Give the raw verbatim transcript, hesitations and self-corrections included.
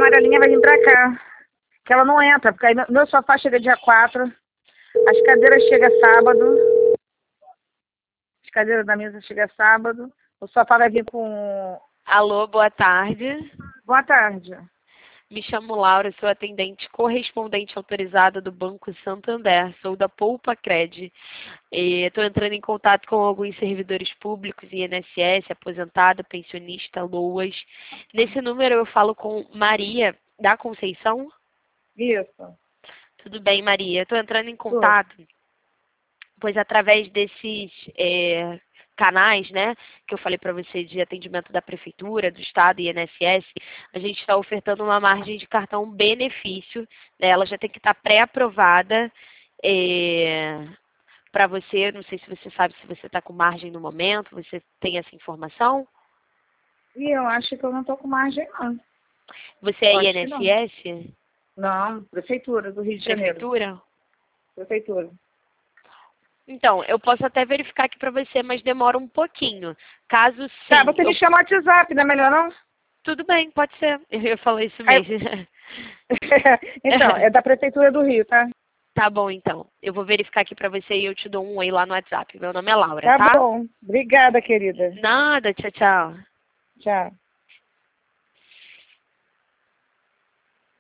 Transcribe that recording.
amarelinha vai vir pra cá. Que ela não entra, porque aí meu meu sofá chega dia quatro, as cadeiras chegam sábado, as cadeiras da mesa chegam sábado, o sofá vai vir com... Alô, boa tarde. Boa tarde. Me chamo Laura, sou atendente correspondente autorizada do Banco Santander, sou da Poupa Cred. Estou entrando em contato com alguns servidores públicos, I N S S, aposentado, pensionista, L O A S. Nesse número eu falo com Maria da Conceição? Isso. Tudo bem, Maria. Estou entrando em contato, pois através desses é, canais, né, que eu falei para você de atendimento da Prefeitura, do Estado e I N S S, a gente está ofertando uma margem de cartão benefício, né, ela já tem que estar tá pré-aprovada é, para você. Não sei se você sabe se você está com margem no momento, você tem essa informação? E eu acho que eu não tô com margem, não. Você é Eu I acho que N S S? Não, Prefeitura do Rio de Janeiro. Prefeitura? Prefeitura. Então, eu posso até verificar aqui para você, mas demora um pouquinho. Caso sim... Tá, você eu... me chama no WhatsApp, não é melhor não? Tudo bem, pode ser. Eu falei isso Aí- mesmo. Então, é da Prefeitura do Rio, tá? Tá bom, então. Eu vou verificar aqui pra você e eu te dou um oi lá no WhatsApp. Meu nome é Laura, Tá tá? bom. Obrigada, querida. Nada, tchau, tchau. Tchau.